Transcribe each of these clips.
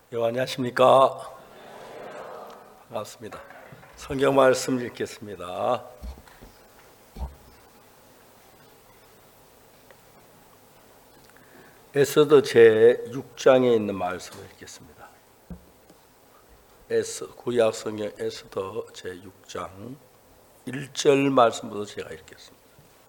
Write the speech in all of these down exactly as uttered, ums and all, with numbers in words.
여 안녕하십니까? 반갑습니다. 성경 말씀 읽겠습니다. 에스더 제육 장에 있는 말씀을 읽겠습니다. 에스, 구약 성경 에스더 제육 장 일 절 말씀부터 제가 읽겠습니다.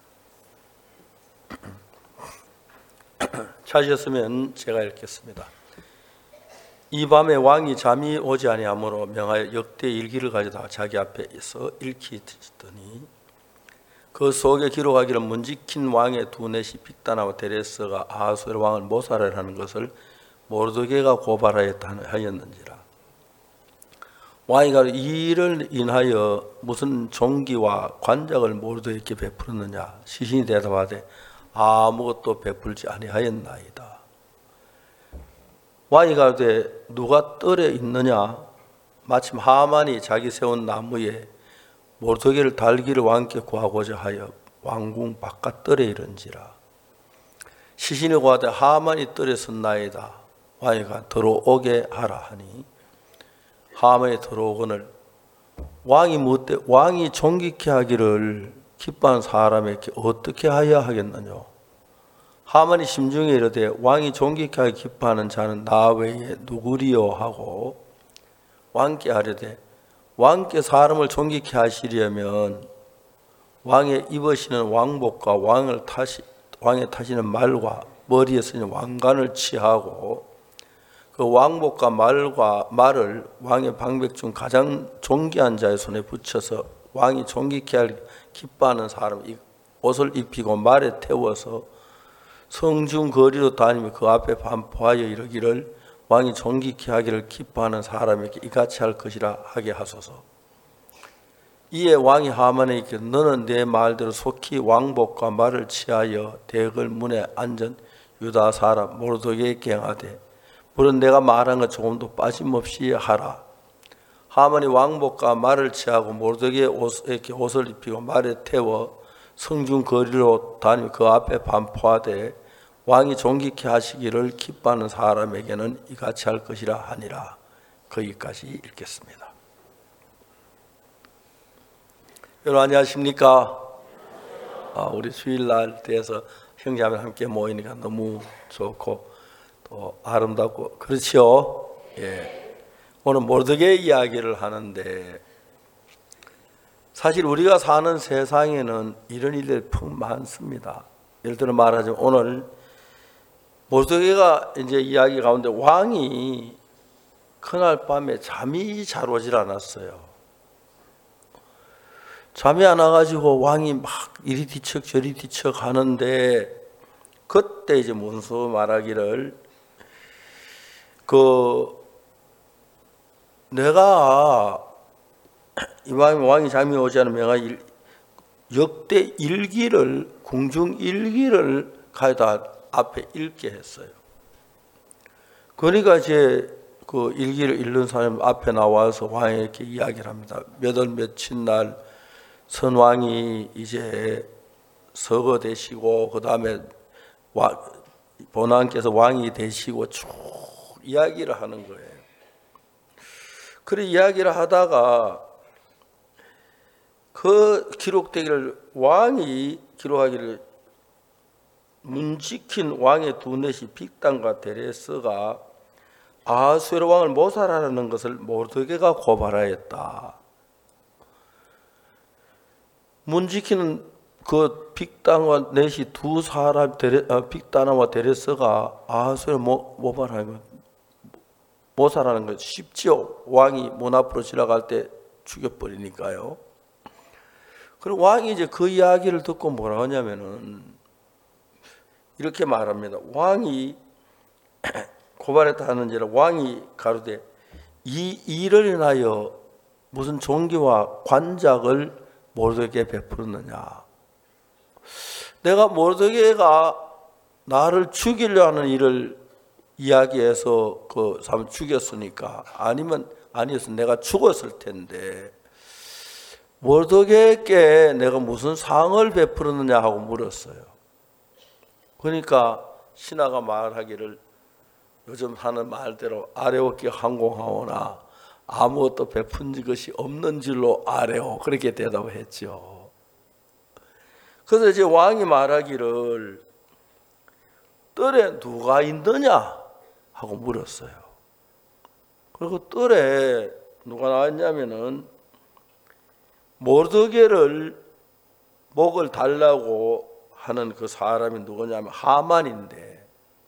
찾으셨으면 제가 읽겠습니다. 이 밤에 왕이 잠이 오지 아니하므로 명하여 역대 일기를 가져다가 자기 앞에 있어 읽히 듣더니 그 속에 기록하기를 문지킨 왕의 두넷이 빅다나와 데레스가 아하수에로 왕을 모살하라는 것을 모르드게가 고발하였는지라. 왕이 가로 이 일을 인하여 무슨 종기와 관작을 모르드게에게 베풀었느냐. 시신이 대답하되 아무것도 베풀지 아니하였나이다. 왕이 가로되 누가 뜰에 있느냐. 마침 하만이 자기 세운 나무에 모르드게를 달기를 왕께 구하고자 하여 왕궁 바깥 뜰에 이른지라. 시신이 고하되 하만이 뜰에 섰나이다. 왕이가 들어오게 하라 하니 하만이 들어오거늘 왕이 묻되 왕이 존귀케 하기를 기뻐하는 사람에게 어떻게 하여야 하겠느냐. 하만이 심중에 이르되 왕이 존귀케 하기 기뻐하는 자는 나 외에 누구리요 하고 왕께 하려되 왕께 사람을 존귀케 하시려면 왕의 입으시는 왕복과 왕을 타시, 왕의 타시는 말과 머리에 쓰는 왕관을 취하고 그 왕복과 말과 말을 왕의 방백 중 가장 존귀한 자의 손에 붙여서 왕이 존귀케 할 기뻐하는 사람 옷을 입히고 말에 태워서 성중 거리로 다니며 그 앞에 반포하여 이르기를 왕이 존귀케 하기를 기뻐하는 사람에게 이같이 할 것이라 하게 하소서. 이에 왕이 하만에게 너는 내 말대로 속히 왕복과 말을 취하여 대궐 문에 앉은 유다 사람 모르드게에게 행하되 물은 내가 말한 것 조금도 빠짐없이 하라. 하만이 왕복과 말을 취하고 모르드게의 옷에게 옷을 입히고 말에 태워 성중 거리로 다니며 그 앞에 반포하되 왕이 존귀케 하시기를 기뻐하는 사람에게는 이같이 할 것이라 하니라. 거기까지 읽겠습니다. 여러분 안녕하십니까? 아, 우리 주일날 때에서 형제자매 함께 모이니까 너무 좋고 또 아름답고 그렇지요? 예. 오늘 모르드게 이야기를 하는데 사실 우리가 사는 세상에는 이런 일들이 푹 많습니다. 예를 들어 말하자면 오늘 모르드게가 이제 이야기 가운데 왕이 그날 밤에 잠이 잘 오질 않았어요. 잠이 안 와가지고 왕이 막 이리 뒤척 저리 뒤척 하는데 그때 이제 문서 말하기를 그 내가 이왕 왕이 잠이 오지 않으면 내가 역대 일기를 궁중 일기를 가져다 앞에 읽게 했어요. 그러니까 이제 그 일기를 읽는 사람 앞에 나와서 왕에게 이야기를 합니다. 몇월 며칠 날 선왕이 이제 서거되시고 그 다음에 본왕께서 왕이 되시고 쭉 이야기를 하는 거예요. 그래 이야기를 하다가 그 기록되기를 왕이 기록하기를 문지킨 왕의 두넷이 빅단과 데레스가 아하수에로 왕을 모살하라는 것을 모르드게가 고발하였다. 문지킨은 그 빅단과 넷이 두 사람 데레, 아, 빅단과 데레스가 아하수에로 모발하면 모살하는 것 쉽지요. 왕이 문 앞으로 지나갈 때 죽여버리니까요. 그리고 왕이 이제 그 이야기를 듣고 뭐라 하냐면은 이렇게 말합니다. 왕이 고발했다 하는지라 왕이 가로되 이 일을 인하여 무슨 종기와 관작을 모르드게에 베풀었느냐. 내가 모르드게가 나를 죽이려 하는 일을 이야기해서 그 사람 죽였으니까 아니면 아니었으면 내가 죽었을 텐데 모르드게에게 내가 무슨 상을 베풀었느냐 하고 물었어요. 그러니까 신하가 말하기를 요즘 하는 말대로 아래오기 항공하오나 아무것도 베푼 것이 없는 줄로 아래오, 그렇게 대답했죠. 그래서 이제 왕이 말하기를 뜰에 누가 있느냐 하고 물었어요. 그리고 뜰에 누가 나왔냐면은 모르드게를 목을 달라고 하는 그 사람이 누구냐면 하만인데,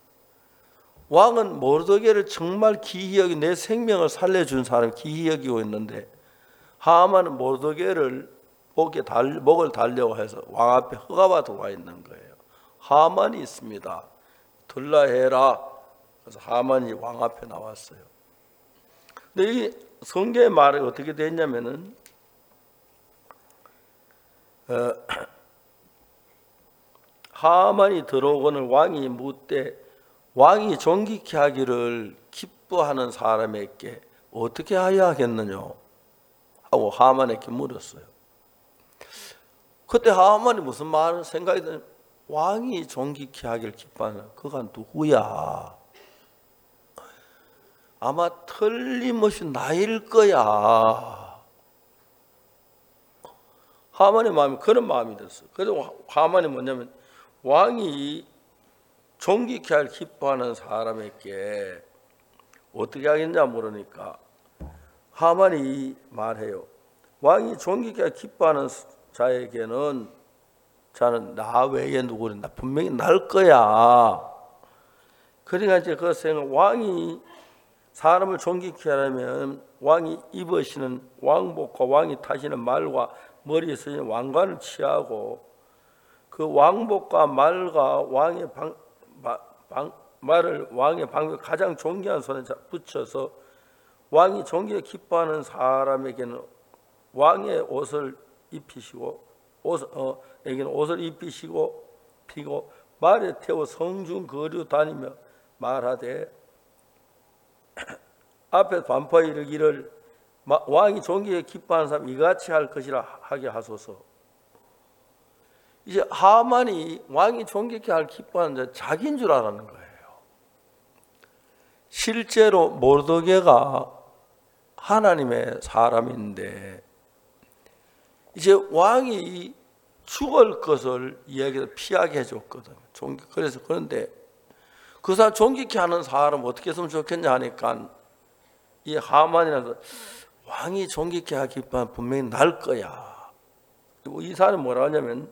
왕은 모르드게를 정말 기이 여기 내 생명을 살려준 사람을 기이 여기고 있는데, 하만은 모르드게를 목에 달, 목을 달려고 해서 왕 앞에 허가받고 와 있는 거예요. 하만이 있습니다. 들라 해라. 그래서 하만이 왕 앞에 나왔어요. 근데 이 성경의 말이 어떻게 됐냐면은 어, 하만이 들어오고는 왕이 묻되 왕이 존귀케 하기를 기뻐하는 사람에게 어떻게 하여야 하겠느냐 하고 하만에게 물었어요. 그때 하만이 무슨 말 생각이 드냐, 왕이 존귀케 하기를 기뻐하는 그가 누구야? 아마 틀림없이 나일 거야. 하만의 마음이 그런 마음이 됐어요. 그래서 하만이 뭐냐면 왕이 존귀케 하기를 기뻐하는 사람에게 어떻게 하겠냐 물으니까 하만이 말해요. 왕이 존귀케 하기를 기뻐하는 자에게는 자는 나 외에 누구는 나 분명히 날 거야. 그러니까 이제 그 생각, 왕이 사람을 존귀케 하려면 왕이 입으시는 왕복과 왕이 타시는 말과 머리에 쓰는 왕관을 취하고 그 왕복과 말과 왕의 방, 마, 방, 말을 왕의 방에 가장 존귀한 손에 붙여서 왕이 존귀에 기뻐하는 사람에게는 왕의 옷을 입히시고 옷, 어, 에게는 옷을 입히시고 피고 말에 태워 성중 거류 다니며 말하되 앞에 반포에 이르기를 왕이 존귀에 기뻐하는 사람 이같이 할 것이라 하게 하소서. 이제 하만이 왕이 존귀케 할 기뻐하는 자 자기인 줄 알았는 거예요. 실제로 모르드게가 하나님의 사람인데 이제 왕이 죽을 것을 이야기해서 피하게 해줬거든. 그래서 그런데 그 사람 존귀케 하는 사람 어떻게 했으면 좋겠냐 하니까 이 하만이라서 왕이 존귀케 하기 기뻐하면 분명히 날 거야. 그리고 이 사람이 뭐라 하냐면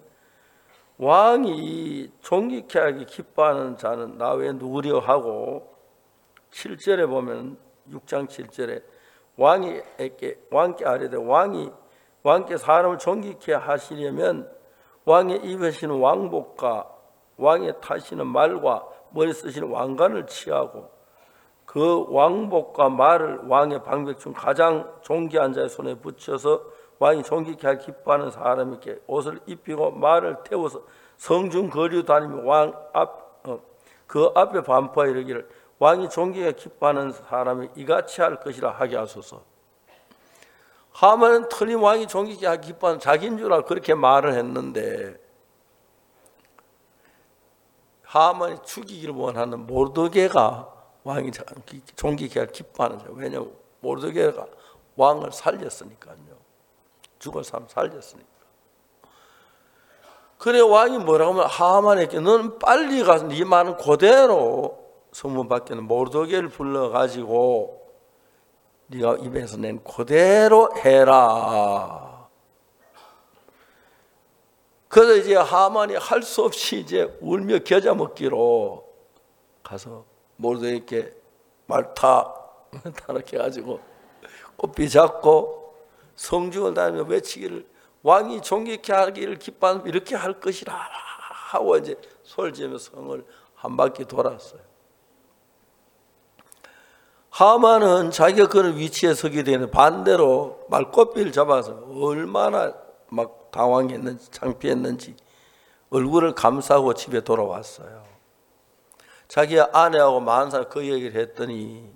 왕이 존귀케 하기 기뻐하는 자는 나 외에 누구려 하고 칠 절에 보면 육 장 칠 절에 왕에게 왕께 아뢰되 왕이 왕께 사람을 존귀케 하시려면 왕의 입으시는 왕복과 왕의 타시는 말과 머리 쓰시는 왕관을 취하고 그 왕복과 말을 왕의 방백 중 가장 존귀한 자의 손에 붙여서 왕이 존귀케 할 기뻐하는 사람에게 옷을 입히고 말을 태워서 성중 거류 다니며 왕 앞, 어, 그 앞에 반포하여 이르기를 왕이 존귀에 기뻐하는 사람이 이같이 할 것이라 하게 하소서. 하만은 틀림 왕이 존귀케 하기 기뻐하는 자기인 줄 알고 그렇게 말을 했는데 하만이 죽이기를 원하는 모르드게가 왕이 존귀케 하기 기뻐하는 자. 왜냐하면 모르드게가 왕을 살렸으니까요. 죽은 사람 살렸으니까. 그래 왕이 뭐라고 하면 하만에게 너는 빨리 가서 네 말은 그대로 성문 밖에는 모르드게를 불러가지고 네가 입에서 낸 그대로 해라. 그래서 이제 하만이 할 수 없이 이제 울며 겨자 먹기로 가서 모르드게에게 말타 타락해 가지고 꽃비 잡고 성중을 다니며 외치기를 왕이 존귀케 하기를 기뻐하면 이렇게 할 것이라 하고 이제 소리를 지르며 성을 한 바퀴 돌았어요. 하만은 자기가 그런 위치에 서게 되는 반대로 말꽃비를 잡아서 얼마나 막 당황했는지 창피했는지 얼굴을 감싸고 집에 돌아왔어요. 자기 아내하고 만사 그 얘기를 했더니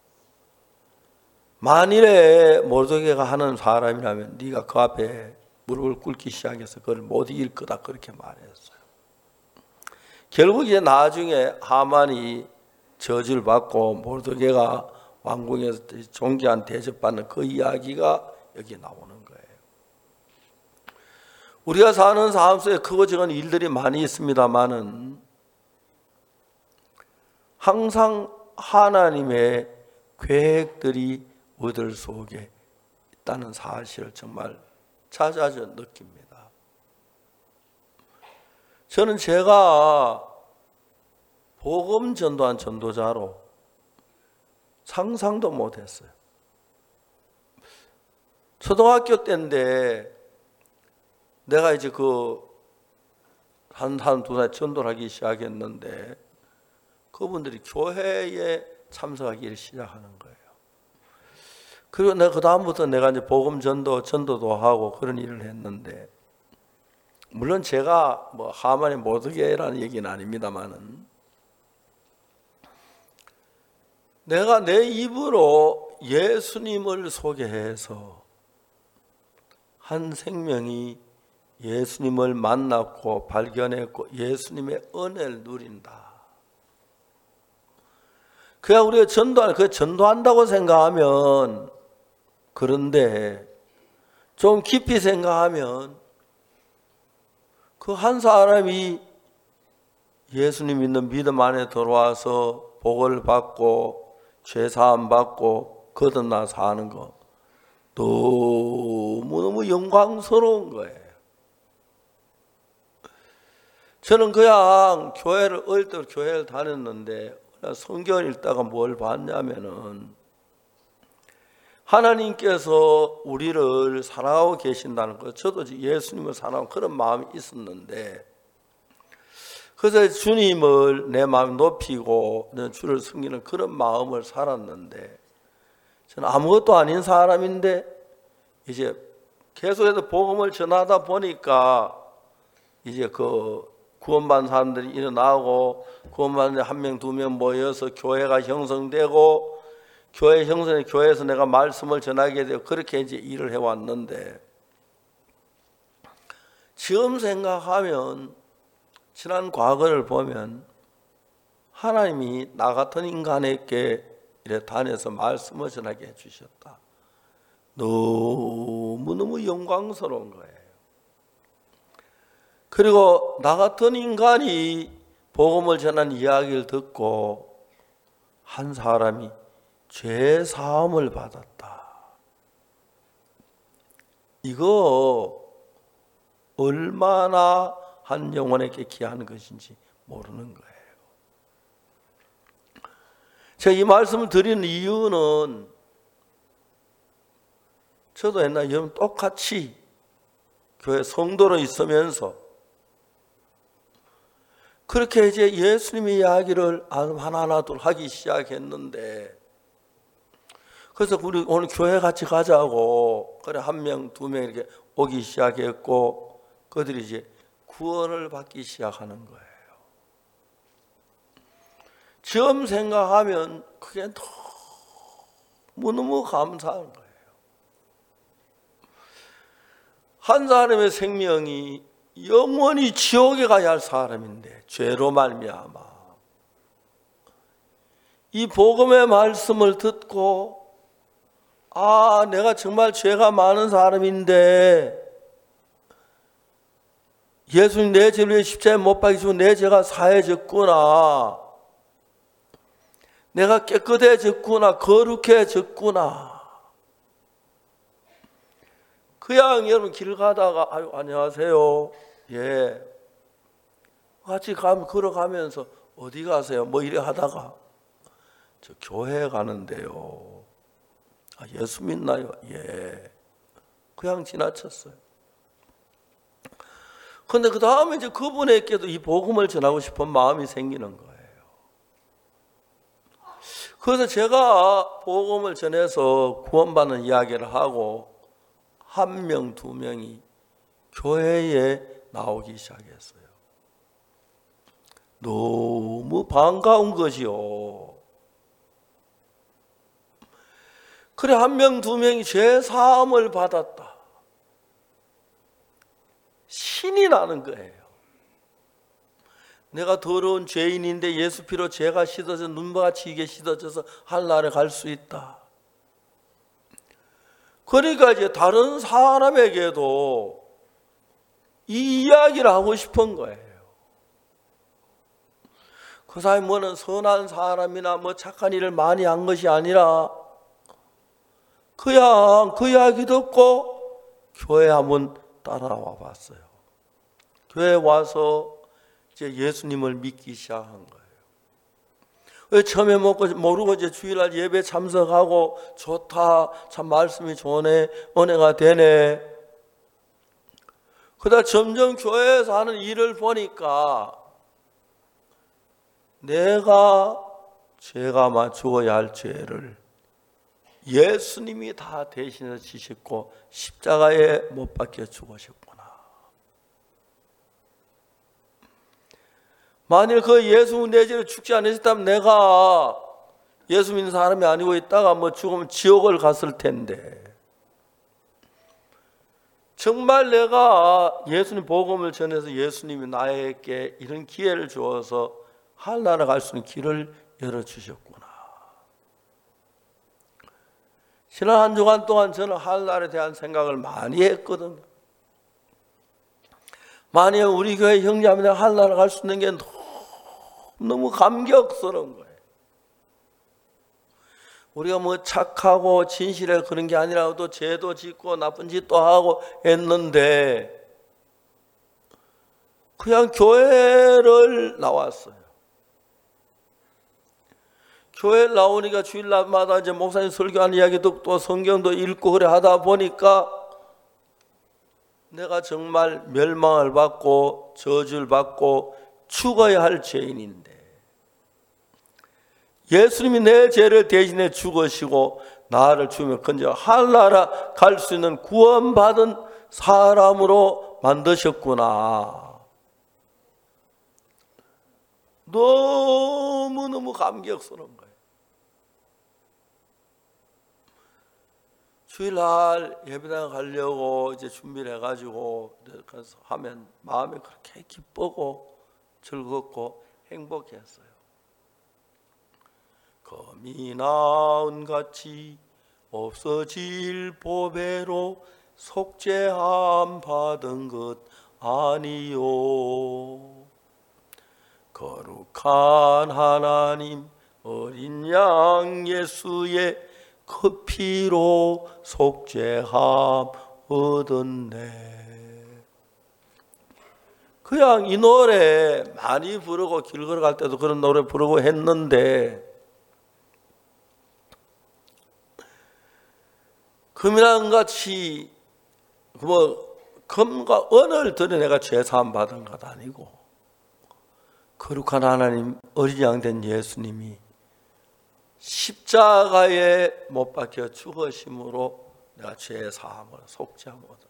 만일에 모르드게가 하는 사람이라면 네가 그 앞에 무릎을 꿇기 시작해서 그걸 못 이길 거다 그렇게 말했어요. 결국 이제 나중에 하만이 저주를 받고 모르드게가 왕궁에서 존귀한 대접받는 그 이야기가 여기 나오는 거예요. 우리가 사는 삶 속에 크고 작은 일들이 많이 있습니다만은 항상 하나님의 계획들이 우리들 속에 있다는 사실을 정말 찾아져 느낍니다. 저는 제가 복음 전도한 전도자로 상상도 못했어요. 초등학교 때인데 내가 이제 그 한 한 두 살 전도를 하기 시작했는데 그분들이 교회에 참석하기를 시작하는 거예요. 그리고 내가 그 다음부터 내가 이제 복음 전도 전도도 하고 그런 일을 했는데, 물론 제가 뭐 하만의 모르드게라는 얘기는 아닙니다만은 내가 내 입으로 예수님을 소개해서 한 생명이 예수님을 만났고 발견했고 예수님의 은혜를 누린다. 그냥 우리가 전도할, 그 전도한다고 생각하면, 그런데 좀 깊이 생각하면 그 한 사람이 예수님 믿는 믿음 안에 들어와서 복을 받고 죄사함 받고 거듭나 사는 거 너무너무 영광스러운 거예요. 저는 그냥 교회를 어릴 때 교회를 다녔는데 성경을 읽다가 뭘 봤냐면은 하나님께서 우리를 사랑하고 계신다는 것, 저도 예수님을 사랑하고 그런 마음이 있었는데, 그래서 주님을 내 마음 높이고 주를 섬기는 그런 마음을 살았는데, 저는 아무것도 아닌 사람인데 이제 계속해서 복음을 전하다 보니까 이제 그 구원받은 사람들이 일어나고 구원받은 한 명 두 명 모여서 교회가 형성되고 교회 형성에 교회에서 내가 말씀을 전하게 되고 그렇게 이제 일을 해왔는데, 지금 생각하면 지난 과거를 보면 하나님이 나 같은 인간에게 이래 다녀서 말씀을 전하게 해주셨다. 너무너무 영광스러운 거예요. 그리고 나 같은 인간이 복음을 전한 이야기를 듣고 한 사람이 죄 사함을 받았다. 이거 얼마나 한 영혼에게 귀한 것인지 모르는 거예요. 제가 이 말씀을 드리는 이유는 저도 옛날에 똑같이 교회 성도로 있으면서 그렇게 이제 예수님의 이야기를 하나하나 둘 하기 시작했는데, 그래서 우리 오늘 교회 같이 가자고 그래 한 명 두 명 이렇게 오기 시작했고 그들이 이제 구원을 받기 시작하는 거예요. 지금 생각하면 그게 너무너무 감사한 거예요. 한 사람의 생명이 영원히 지옥에 가야 할 사람인데 죄로 말미암아 이 복음의 말씀을 듣고, 아 내가 정말 죄가 많은 사람인데 예수님 내 죄를 위해 십자가에 못 박히시고 내 죄가 사해졌구나, 내가 깨끗해졌구나, 거룩해졌구나. 그냥 여러분 길 가다가 아유 안녕하세요, 예 같이 가면 걸어가면서 어디 가세요? 뭐 이래 하다가 저 교회 가는데요. 아, 예수 믿나요? 예. 그냥 지나쳤어요. 그런데 그 다음에 이제 그분에게도 이 복음을 전하고 싶은 마음이 생기는 거예요. 그래서 제가 복음을 전해서 구원받는 이야기를 하고 한 명, 두 명이 교회에 나오기 시작했어요. 너무 반가운 것이요. 그래 한 명, 두 명이 죄 사함을 받았다. 신이 나는 거예요. 내가 더러운 죄인인데 예수 피로 죄가 씻어져 눈같이 이게 씻어져서 하늘나라에 갈 수 있다. 그러니까 이제 다른 사람에게도 이 이야기를 하고 싶은 거예요. 그 사람이 뭐는 선한 사람이나 뭐 착한 일을 많이 한 것이 아니라 그냥 그 이야기 듣고 교회 한번 따라와 봤어요. 교회 와서 이제 예수님을 믿기 시작한 거예요. 왜 처음에 먹고 모르고 이제 주일날 예배 참석하고 좋다, 참 말씀이 좋네, 은혜가 되네. 그러다 점점 교회에서 하는 일을 보니까 내가 죄가 맞추어야 할 죄를 예수님이 다 대신해서 지셨고 십자가에 못 박혀 죽으셨구나. 만일 그 예수 내 죄를 죽지 않으셨다면 내가 예수 믿는 사람이 아니고 있다가 뭐 죽으면 지옥을 갔을 텐데, 정말 내가 예수님 복음을 전해서 예수님이 나에게 이런 기회를 주어서 하늘나라 갈 수 있는 길을 열어주셨구나. 지난 한 주간 동안 저는 하늘나라에 대한 생각을 많이 했거든요. 만약 우리 교회 형제자매들 하늘나라 갈 수 있는 게 너무, 너무 감격스러운 거예요. 우리가 뭐 착하고 진실해 그런 게 아니라 또 죄도 짓고 나쁜 짓도 하고 했는데 그냥 교회를 나왔어요. 교회 나오니까 주일날마다 이제 목사님 설교하는 이야기 듣고 성경도 읽고 그래 하다 보니까 내가 정말 멸망을 받고 저주를 받고 죽어야 할 죄인인데 예수님이 내 죄를 대신해 죽으시고 나를 주며 건져 하늘나라 갈 수 있는 구원받은 사람으로 만드셨구나. 너무너무 감격스러운 거예요. 주일날 예배당 가려고 이제 준비를 해가지고 그래서 하면 마음이 그렇게 기쁘고 즐겁고 행복했어요. 검이 나은 같이 없어질 보배로 속죄함 받은 것 아니요. 거룩한 하나님 어린 양 예수의 그 피로 속죄함 얻었네. 그냥 이 노래 많이 부르고 길 걸어갈 때도 그런 노래 부르고 했는데 금이랑 같이 뭐 금과 은을 들여 내가 죄사함 받은 것 아니고 거룩한 하나님 어린 양 된 예수님이 십자가에 못 박혀 죽으심으로 내가 죄사함을 속죄함 얻었네.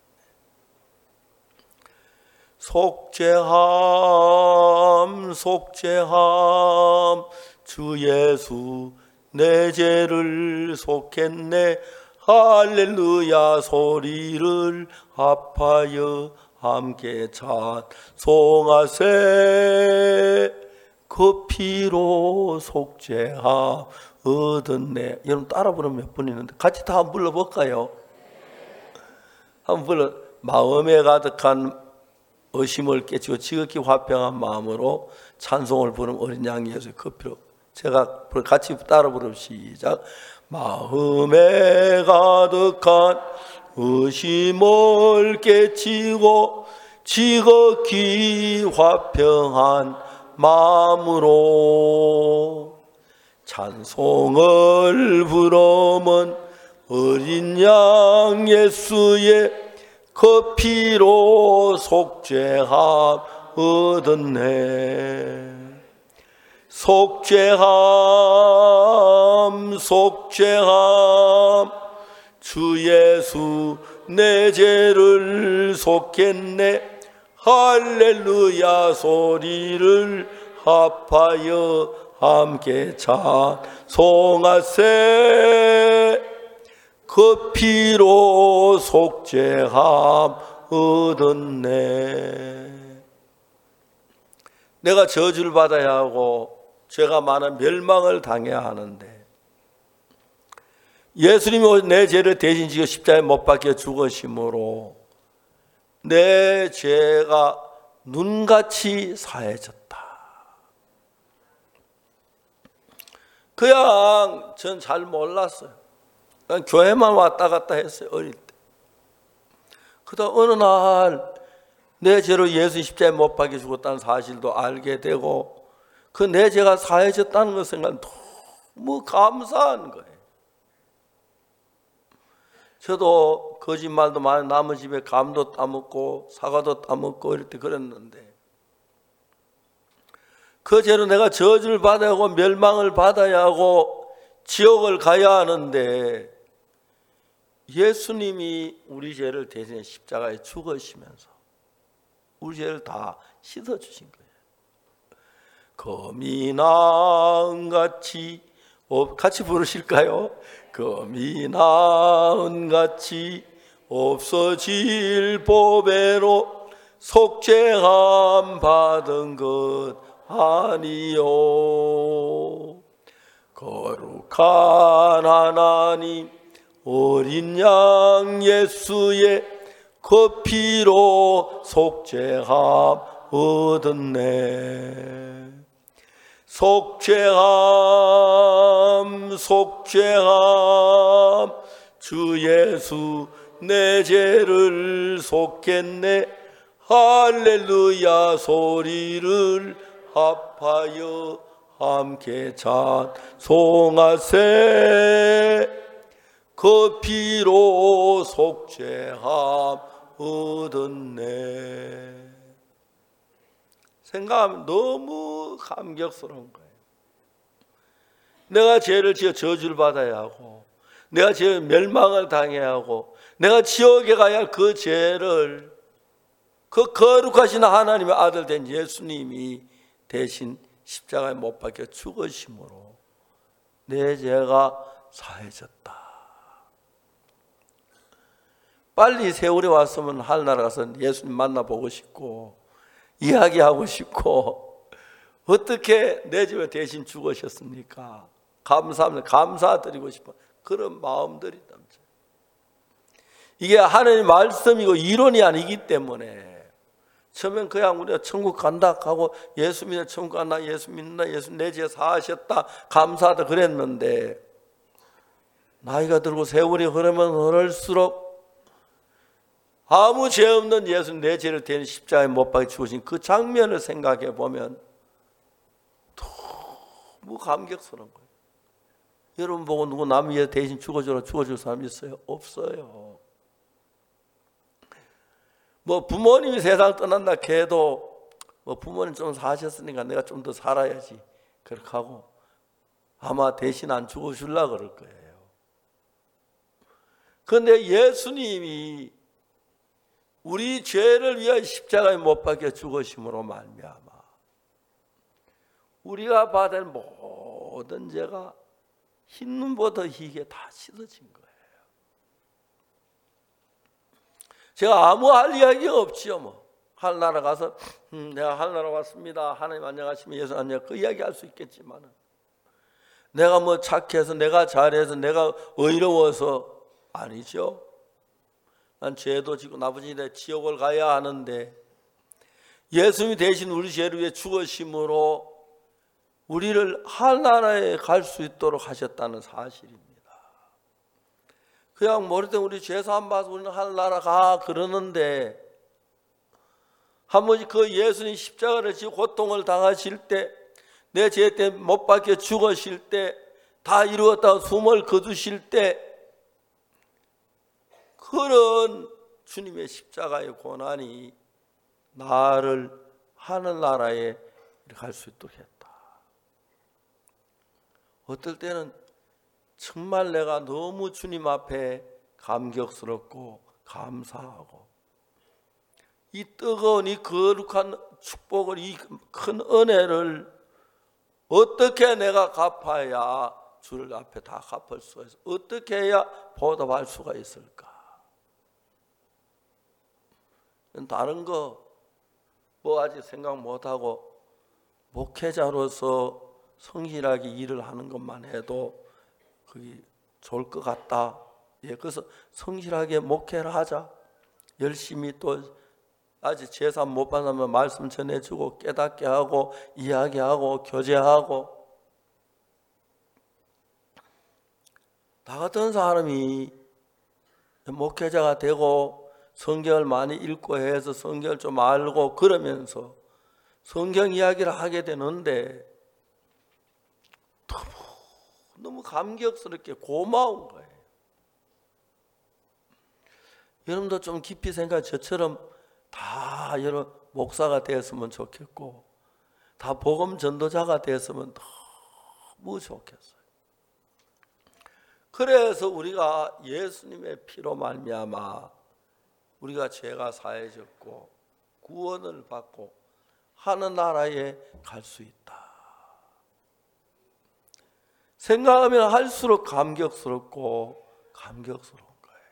속죄함 속죄함 주 예수 내 죄를 속했네. 할렐루야 소리를 합하여 함께 찬송하세. 그 피로 속죄함 얻었네. 여러분 따라 부르면 몇 분 있는데 같이 다 한번 불러볼까요? 한번 불러. 마음에 가득한 의심을 깨치고 지극히 화평한 마음으로 찬송을 부르면 어린 양 예수의 그 피로. 제가 같이 따라 부르면 시작. 마음에 가득한 의심을 깨치고 지극히 화평한 마음으로 찬송을 부르면 어린 양 예수의 그 피로 속죄함 얻었네. 속죄함 속죄함 주 예수 내 죄를 속했네. 할렐루야 소리를 합하여 함께 찬송하세. 그 피로 속죄함 얻었네. 내가 저주를 받아야 하고 죄가 많아 멸망을 당해야 하는데 예수님이 내 죄를 대신 지어 십자가에 못 박혀 죽으심으로 내 죄가 눈같이 사해졌다. 그냥 전 잘 몰랐어요. 그냥 교회만 왔다 갔다 했어요, 어릴 때. 그러다 어느 날 내 죄로 예수 십자가에 못 박혀 죽었다는 사실도 알게 되고 그 내 죄가 사해졌다는 것 생각하면 너무 감사한 거예요. 저도 거짓말도 많이 남의 집에 감도 따먹고 사과도 따먹고 이럴 때 그랬는데 그 죄로 내가 저주를 받아야 하고 멸망을 받아야 하고 지옥을 가야 하는데 예수님이 우리 죄를 대신해 십자가에 죽으시면서 우리 죄를 다 씻어주신 거예요. 검이 나은같이 같이 부르실까요? 검이 나은같이 없어질 보배로 속죄함 받은 것 아니요. 거룩한 하나님 어린 양 예수의 그 피로 속죄함 얻었네. 속죄함 속죄함 주 예수 내 죄를 속했네. 할렐루야 소리를 합하여 함께 찬송하세. 그 피로 속죄함 얻었네. 생각하면 너무 감격스러운 거예요. 내가 죄를 지어 저주를 받아야 하고 내가 죄 멸망을 당해야 하고 내가 지옥에 가야 할 그 죄를 그 거룩하신 하나님의 아들 된 예수님이 대신 십자가에 못 박혀 죽으심으로 내 죄가 사해졌다. 빨리 세월이 왔으면 하늘나라 가서 예수님 만나보고 싶고 이야기하고 싶고 어떻게 내 집에 대신 죽으셨습니까? 감사합니다. 감사드리고 싶어. 그런 마음들이 남죠. 이게 하나님의 말씀이고 이론이 아니기 때문에 처음엔 그냥 우리가 천국 간다 하고 예수 믿어 천국 간다 예수 믿는다 예수 내 죄 사하셨다 감사하다 그랬는데 나이가 들고 세월이 흐르면 흐를수록 아무 죄 없는 예수 내 죄를 대신 십자가에 못 박혀 죽으신 그 장면을 생각해 보면 너무 감격스러운 거예요. 여러분 보고 누구 남의 죄 대신 죽어주라 죽어줄 사람 있어요? 없어요. 뭐 부모님이 세상 떠난다 해도 뭐 부모님 좀 사셨으니까 내가 좀 더 살아야지 그렇게 하고 아마 대신 안 죽어주려고 그럴 거예요. 그런데 예수님이 우리 죄를 위하여 십자가에 못 박혀 죽으심으로 말미암아 우리가 받을 모든 죄가 흰눈보다 희게 다 씻어진 거예요. 제가 아무 할 이야기가 없지요. 뭐 하늘나라 가서 음, 내가 하늘나라 왔습니다. 하나님 안녕하시면 예수 안녕 그 이야기 할 수 있겠지만 내가 뭐 착해서 내가 잘해서 내가 의로워서 아니죠. 난 죄도 지고 나쁜 일에 지옥을 가야 하는데 예수님이 대신 우리 죄를 위해 죽으심으로 우리를 하늘나라에 갈 수 있도록 하셨다는 사실입니다. 그냥 모를 때 우리 죄사함 받아서 우리는 하늘나라 가 그러는데 한 번씩 그 예수님 십자가를 지고 고통을 당하실 때 내 죄 때문에 못 박혀 죽으실 때 다 이루었다고 숨을 거두실 때 그런 주님의 십자가의 고난이 나를 하늘나라에 갈 수 있도록 했다. 어떨 때는 정말 내가 너무 주님 앞에 감격스럽고 감사하고 이 뜨거운 이 거룩한 축복을 이 큰 은혜를 어떻게 내가 갚아야 주를 앞에 다 갚을 수가 있어? 어떻게 해야 보답할 수가 있을까? 다른 거 뭐 아직 생각 못하고 목회자로서 성실하게 일을 하는 것만 해도 그게 좋을 것 같다. 예, 그래서 성실하게 목회를 하자. 열심히 또 아직 제사 못 받으면 말씀 전해주고 깨닫게 하고 이야기하고 교제하고. 나 같은 사람이 목회자가 되고 성경을 많이 읽고 해서 성경을 좀 알고 그러면서 성경 이야기를 하게 되는데 너무 너무 감격스럽게 고마운 거예요. 여러분도 좀 깊이 생각해. 저처럼 다 여러분 목사가 되었으면 좋겠고 다 복음 전도자가 되었으면 너무 좋겠어요. 그래서 우리가 예수님의 피로 말미암아 우리가 죄가 사해졌고 구원을 받고 하는 나라에 갈 수 있다. 생각하면 할수록 감격스럽고 감격스러운 거예요.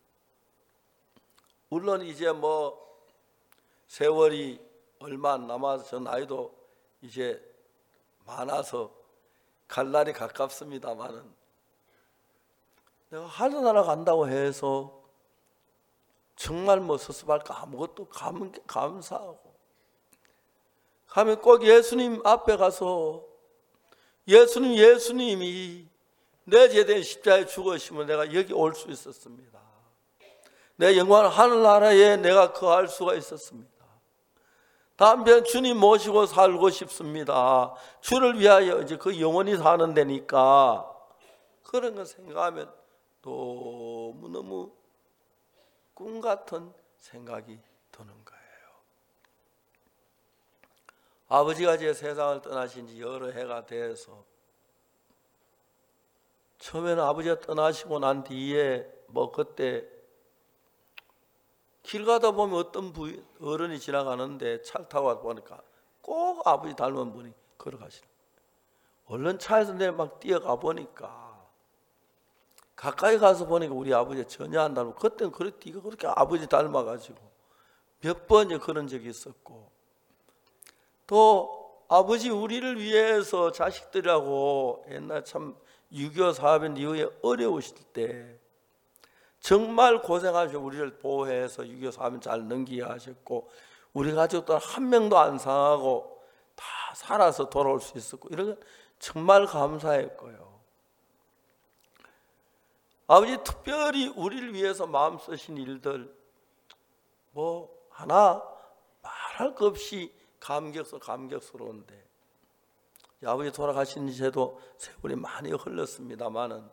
물론 이제 뭐 세월이 얼마 안 남아서 저 나이도 이제 많아서 갈 날이 가깝습니다만은 내가 하늘나라 간다고 해서 정말 뭐 섭섭할 거 아무것도 감, 감사하고 가면 꼭 예수님 앞에 가서 예수님 예수님이 내 죄 된 십자가에 죽으시면 내가 여기 올 수 있었습니다. 내 영광을 하늘나라에 내가 거할 수가 있었습니다. 한편 주님 모시고 살고 싶습니다. 주를 위하여 이제 그 영원히 사는 데니까 그런 거 생각하면 너무너무 꿈 같은 생각이 드는 거예요. 아버지가 제 세상을 떠나신 지 여러 해가 돼서 처음에는 아버지가 떠나시고 난 뒤에 뭐 그때 길 가다 보면 어떤 부인, 어른이 지나가는데 차를 타고 보니까 꼭 아버지 닮은 분이 걸어가시는 거예요. 얼른 차에서 내려 막 뛰어가 보니까 가까이 가서 보니까 우리 아버지 전혀 안 닮고 그때는 그렇게 네가 그렇게 아버지 닮아가지고 몇 번 그런 적이 있었고 또 아버지 우리를 위해서 자식들하고 옛날 참 유교 사변 이후에 어려우실 때 정말 고생하셔 우리를 보호해서 유교 사변 잘 넘기게 하셨고 우리 가족들 한 명도 안 상하고 다 살아서 돌아올 수 있었고 이런 건 정말 감사했고요. 아버지 특별히 우리를 위해서 마음 쓰신 일들 뭐 하나 말할 것 없이 감격스러 감격스러운데 아버지 돌아가신 지도 세월이 많이 흘렀습니다만은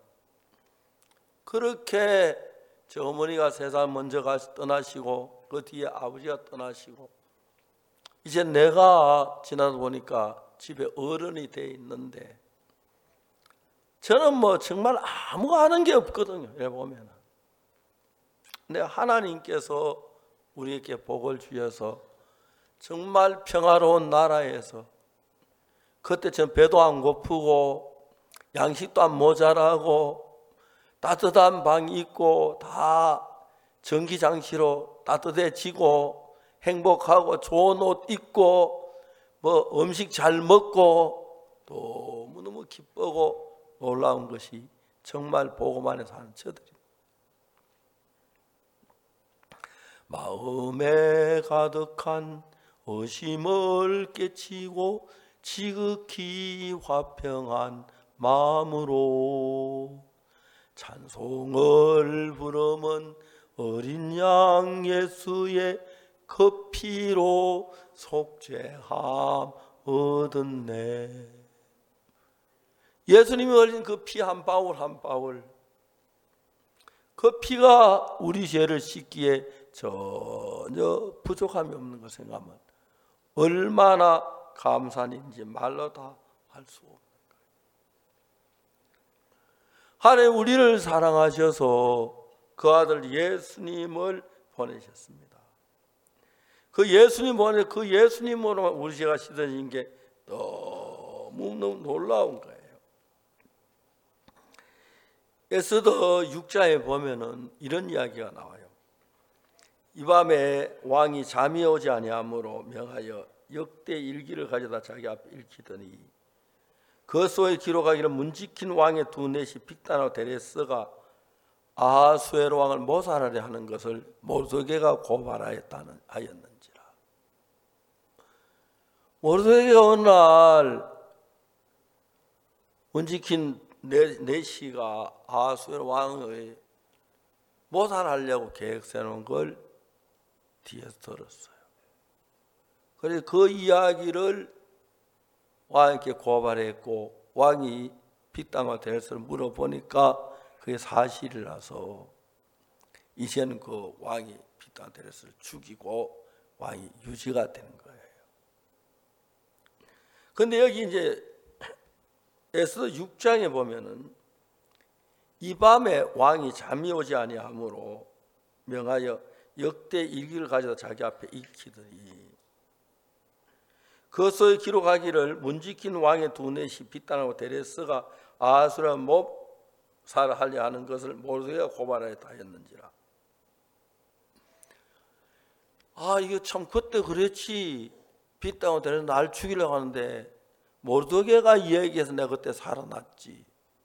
그렇게 저 어머니가 세상 먼저 가시 떠나시고 그 뒤에 아버지가 떠나시고 이제 내가 지나다 보니까 집에 어른이 돼 있는데 저는 뭐 정말 아무 하는 게 없거든요. 이래 보면. 근데 하나님께서 우리에게 복을 주셔서 정말 평화로운 나라에서 그때 전 배도 안 고프고 양식도 안 모자라고 따뜻한 방이 있고 다 전기장치로 따뜻해지고 행복하고 좋은 옷 입고 뭐 음식 잘 먹고 너무너무 기쁘고 놀라운 것이 정말 복음 안에서 하는 저들입니다. 마음에 가득한 의심을 깨치고 지극히 화평한 마음으로 찬송을 부르면 어린 양 예수의 그 피로 속죄함 얻었네. 예수님이 흘린 그 피 한 방울 한 방울 그 피가 우리 죄를 씻기에 전혀 부족함이 없는 걸 생각하면 얼마나 감사한 일인지 말로 다 할 수 없는 거예요. 하나님 우리를 사랑하셔서 그 아들 예수님을 보내셨습니다. 그 예수님 보내 그 예수님으로 우리 죄가 씻어진 게 너무 너무 놀라운 거예요. 에스더 육 장에 보면은 이런 이야기가 나와요. 이 밤에 왕이 잠이 오지 아니하므로 명하여 역대 일기를 가져다 자기 앞에 읽히더니 그 속에 기록하기를 문지킨 왕의 두 넷이 빅단하고 데레스가 아하수에로 왕을 모살하려 하는 것을 모르드게가 고발하였다는 하였는지라. 모르드게가 어느 날 문지킨 넷이가 아하수에로 왕의 모살하려고 계획 세우는 걸 뒤에서 들었어요. 그래서 그 이야기를 왕에게 고발했고 왕이 빅단과 데레스를 물어보니까 그게 사실이라서 이제는 그 왕이 빅단과 데레스를 죽이고 왕이 유지가 되는 거예요. 그런데 여기 이제 에스더 육 장에 보면은 이 밤에 왕이 잠이 오지 아니하므로 명하여 역대 일기를 가져다 자기 앞에 익히더니 그 속에 기록하기를 문지킨 왕의 두 넷이 빅단하고 데레스가 아하수라 모살하려 하는 것을 모르드게가 고발하였다 하였는지라. 아, 이거 참 그때 그랬지. 빅단하고 데레스 날 죽이려고 하는데 모르드게가 이야기해서 내가 그때 살아났지.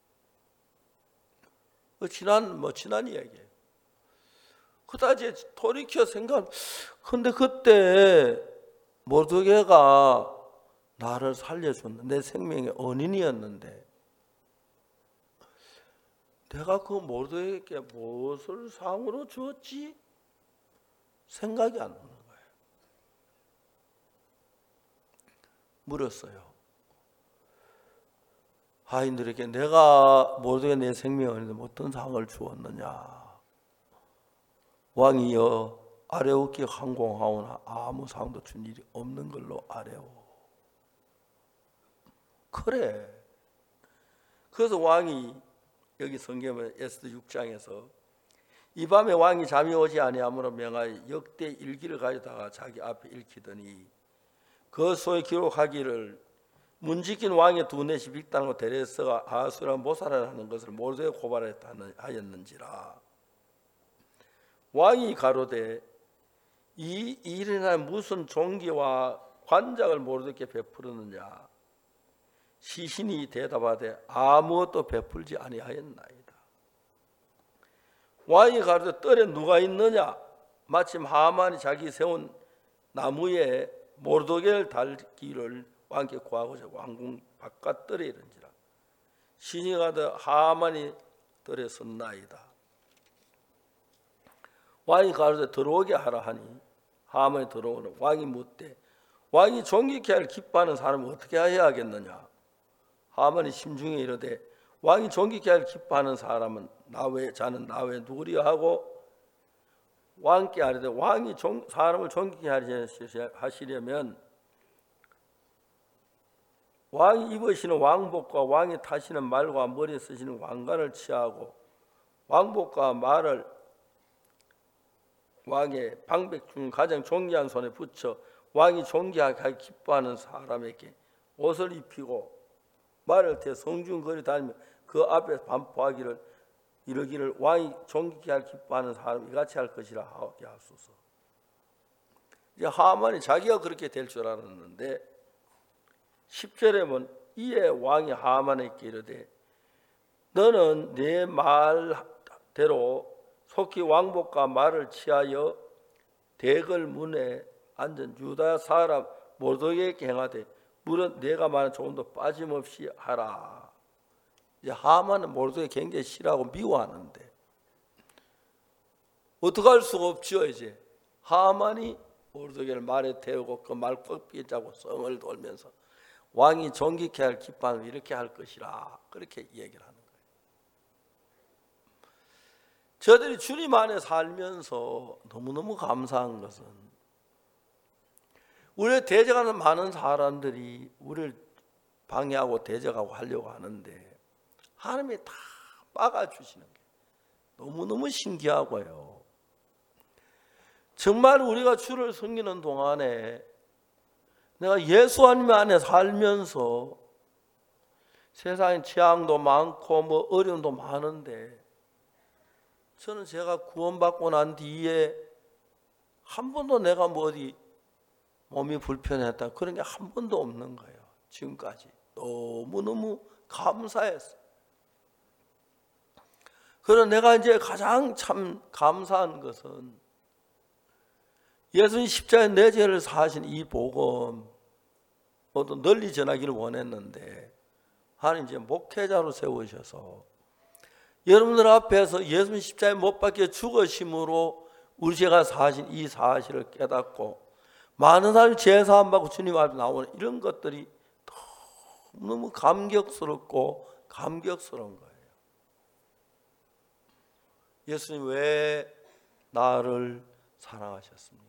그 지난 뭐 지난 이야기예요. 그다지 돌이켜 생각. 근데 그때 모르드게가 나를 살려줬는데 내 생명의 언인이었는데 내가 그 모르드게에게 무엇을 상으로 주었지? 생각이 안 나는 거예요. 물었어요. 하인들에게 내가 모르드게 내 생명의 언인인데 어떤 상을 주었느냐? 왕이여 아뢰옵기 항공하오나 아무 상도 준 일이 없는 걸로 아뢰오. 그래. 그래서 왕이 여기 성경에 에스더 육 장에서 이 밤에 왕이 잠이 오지 아니하므로 명하여 역대 일기를 가져다가 자기 앞에 읽히더니 그 속에 기록하기를 문지킨 왕의 두 넷이 빅단하고 데레스가 아하수라 모살하려 하는 것을 모르드게가 고발했다 하였는지라. 왕이 가로되 이 일이나 무슨 종기와 관작을 모르드게에게 베풀었느냐? 시신이 대답하되 아무것도 베풀지 아니하였나이다. 왕이 가로되 뜰에 누가 있느냐? 마침 하만이 자기 세운 나무에 모르드게를 달기를 왕께 구하고자 왕궁 바깥 뜰에 이른지라. 신이 가되 하만이 뜰에 섰나이다. 왕이 가로되 들어오게 하라 하니 하만이 들어오는 왕이 묻되 왕이 존귀케 할 기뻐하는 사람은 어떻게 해야 하겠느냐? 하만이 심중에 이르되 왕이 존귀케 할 기뻐하는 사람은 나 외 자는 나 외 누구리야 하고 왕께 아뢰되 왕이 종, 사람을 존귀케 하시려면 왕이 입으시는 왕복과 왕이 타시는 말과 머리에 쓰시는 왕관을 취하고 왕복과 말을 왕의 방백 중 가장 존귀한 손에 붙여 왕이 존귀하게 기뻐하는 사람에게 옷을 입히고 말을 태 성중 거리 다니며 그 앞에 반포하기를 이르기를 왕이 존귀하게 기뻐하는 사람이 같이 할 것이라 하게 하소서. 이제 하만이 자기가 그렇게 될 줄 알았는데 십 절에 보면 이에 왕이 하만에게 이르되 너는 내 말대로 속히 왕복과 말을 취하여 대궐 문에 앉은 유다 사람 모르드게에게 행하되 물은 내가 말한 조금도 빠짐없이 하라. 이제 하만은 모르드게 굉장히 싫어하고 미워하는데 어떻게 할 수가 없죠. 이제 하만이 모르드게를 말에 태우고 그 말 꺾게 짜고 성을 돌면서 왕이 존귀케 할 기뻐하면 이렇게 할 것이라 그렇게 얘기를 하는 거예요. 저들이 주님 안에 살면서 너무너무 감사한 것은 우리를 대적하는 많은 사람들이 우리를 방해하고 대적하고 하려고 하는데 하나님이 다 막아주시는 게 너무너무 신기하고요. 정말 우리가 주를 섬기는 동안에 내가 예수 하나님 안에 살면서 세상에 재앙도 많고 뭐 어려움도 많은데 저는 제가 구원받고 난 뒤에 한 번도 내가 뭐 어디 몸이 불편했다 그런 게 한 번도 없는 거예요. 지금까지 너무너무 감사했어요. 그래서 내가 이제 가장 참 감사한 것은 예수님 십자가에 내 죄를 사하신 이 복음 모두 널리 전하기를 원했는데 하나님 이제 목회자로 세우셔서 여러분들 앞에서 예수님 십자가에 못 박혀 죽으심으로 우리 죄가 사하신 이 사실을 깨닫고 많은 사람이 죄 사함 받고 주님 앞에 나오는 이런 것들이 너무 감격스럽고 감격스러운 거예요. 예수님 왜 나를 사랑하셨습니까?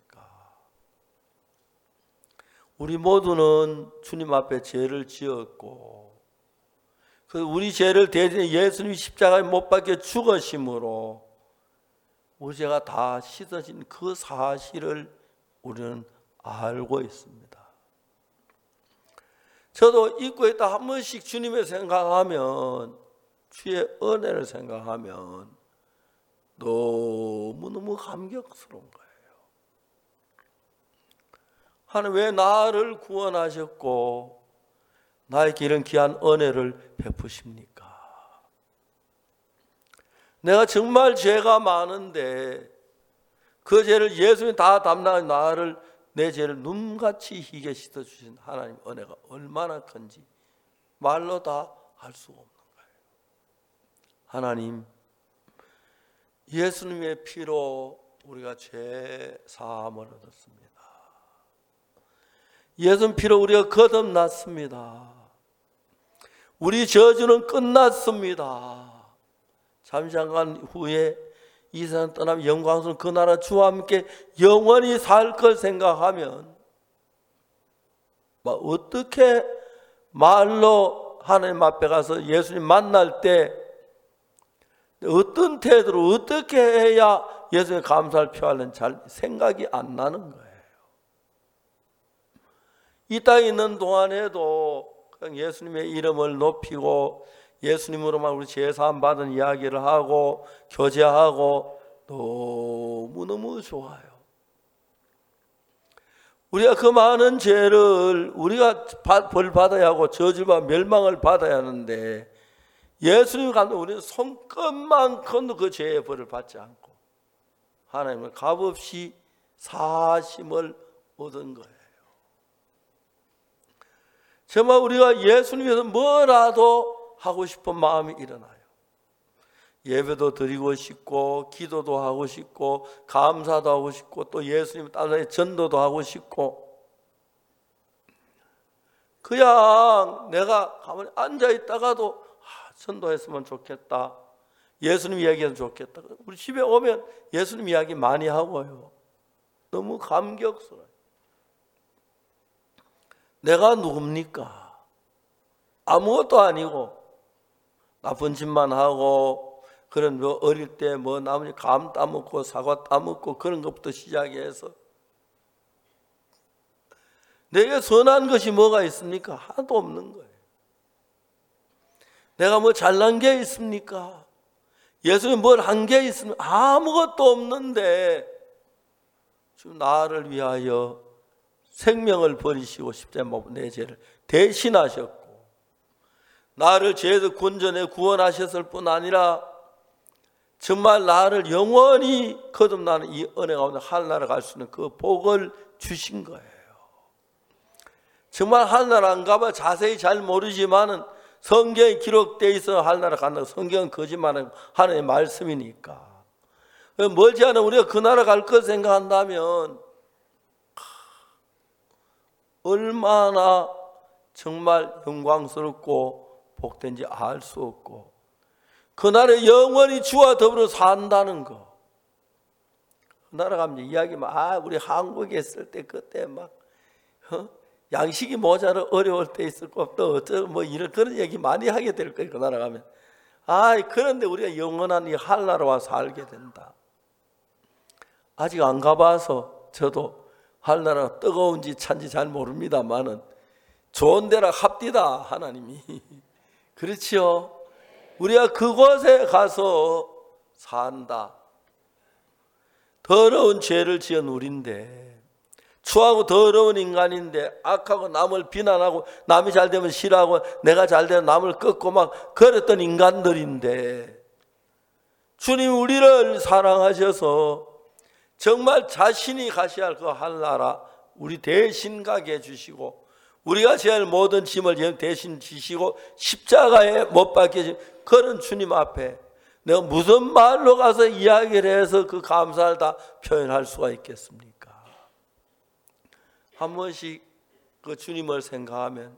우리 모두는 주님 앞에 죄를 지었고 그 우리 죄를 대신해 예수님이 십자가에 못 박혀 죽으심으로 우리 죄가 다 씻어진 그 사실을 우리는 알고 있습니다. 저도 잊고 있다 한 번씩 주님을 생각하면 주의 은혜를 생각하면 너무너무 감격스러운 거예요. 하나님 왜 나를 구원하셨고 나에게 이런 귀한 은혜를 베푸십니까? 내가 정말 죄가 많은데 그 죄를 예수님이 다 담당한 나를 내 죄를 눈같이 희게 씻어주신 하나님 은혜가 얼마나 큰지 말로 다 할 수가 없는 거예요. 하나님 예수님의 피로 우리가 죄 사함을 얻었습니다. 예수님 피로 우리가 거듭났습니다. 우리 저주는 끝났습니다. 잠시 잠깐 후에 이 세상 떠나면 영광스러운 그 나라 주와 함께 영원히 살 걸 생각하면 막 어떻게 말로 하나님 앞에 가서 예수님 만날 때 어떤 태도로 어떻게 해야 예수님의 감사를 표하는지 잘 생각이 안 나는 거예요. 이 땅에 있는 동안에도 예수님의 이름을 높이고 예수님으로만 우리 제사함 받은 이야기를 하고 교제하고 너무너무 좋아요. 우리가 그 많은 죄를 우리가 벌 받아야 하고 저주와 멸망을 받아야 하는데 예수님 감독 우리는 손끝만큼도 그 죄의 벌을 받지 않고 하나님은 값없이 사심을 얻은 거예요. 정말 우리가 예수님 위해서 뭐라도 하고 싶은 마음이 일어나요. 예배도 드리고 싶고 기도도 하고 싶고 감사도 하고 싶고 또 예수님 따라서 전도도 하고 싶고 그냥 내가 가만히 앉아있다가도 아, 전도했으면 좋겠다. 예수님 이야기하면 좋겠다. 우리 집에 오면 예수님 이야기 많이 하고요. 너무 감격스러워요. 내가 누굽니까? 아무것도 아니고 나쁜 짓만 하고 그런 뭐 어릴 때 뭐 나머지 감 따먹고 사과 따먹고 그런 것부터 시작해서 내게 선한 것이 뭐가 있습니까? 하나도 없는 거예요. 내가 뭐 잘난 게 있습니까? 예수님 뭘 한 게 있습니까? 아무것도 없는데 지금 나를 위하여 생명을 버리시고 십자가에 못 내 죄를 대신하셨고 나를 죄에서 군전에 구원하셨을 뿐 아니라 정말 나를 영원히 거듭나는 이 은혜 가운데 하늘나라 갈 수 있는 그 복을 주신 거예요. 정말 하늘나라 안 가봐 자세히 잘 모르지만은 성경에 기록되어 있어 하늘나라 간다고 성경은 거짓말하는 하나님의 말씀이니까 멀지 않은 우리가 그 나라 갈 것 생각한다면 얼마나 정말 영광스럽고 복된지 알 수 없고 그날에 영원히 주와 더불어 산다는 거. 그 나라 가면 이야기만 아 우리 한국에 있을 때 그때 막 어? 양식이 모자라 어려울 때 있을 거 또 어쩌 뭐 이런 그런 얘기 많이 하게 될 거예요. 그 나라 가면 아 그런데 우리가 영원한 이 하늘나라 와서 살게 된다. 아직 안 가봐서 저도 하늘나라가 뜨거운지 찬지 잘 모릅니다만은 좋은 데라 합디다 하나님이 그렇지요. 우리가 그곳에 가서 산다. 더러운 죄를 지은 우리인데 추하고 더러운 인간인데 악하고 남을 비난하고 남이 잘 되면 싫어하고 내가 잘 되면 남을 꺾고 막 그랬던 인간들인데 주님 우리를 사랑하셔서 정말 자신이 가셔야 할 그 하늘나라 우리 대신 가게 해주시고 우리가 져야 할 모든 짐을 대신 지시고 십자가에 못 박히신 그런 주님 앞에 내가 무슨 말로 가서 이야기를 해서 그 감사를 다 표현할 수가 있겠습니까? 한 번씩 그 주님을 생각하면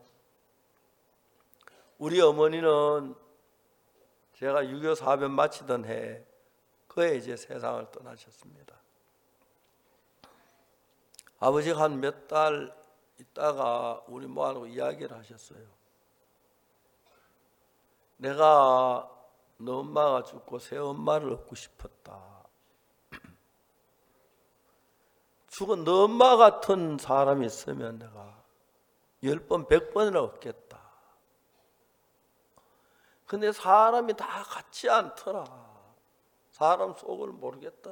우리 어머니는 제가 육이오 사변 마치던 해 그해 이제 세상을 떠나셨습니다. 아버지가 한 몇 달 있다가 우리 모아놓고 이야기를 하셨어요. 내가 너 엄마가 죽고 새 엄마를 얻고 싶었다. 죽은 너 엄마 같은 사람이 있으면 내가 열 번, 백 번이나 얻겠다. 근데 사람이 다 같지 않더라. 사람 속을 모르겠더라.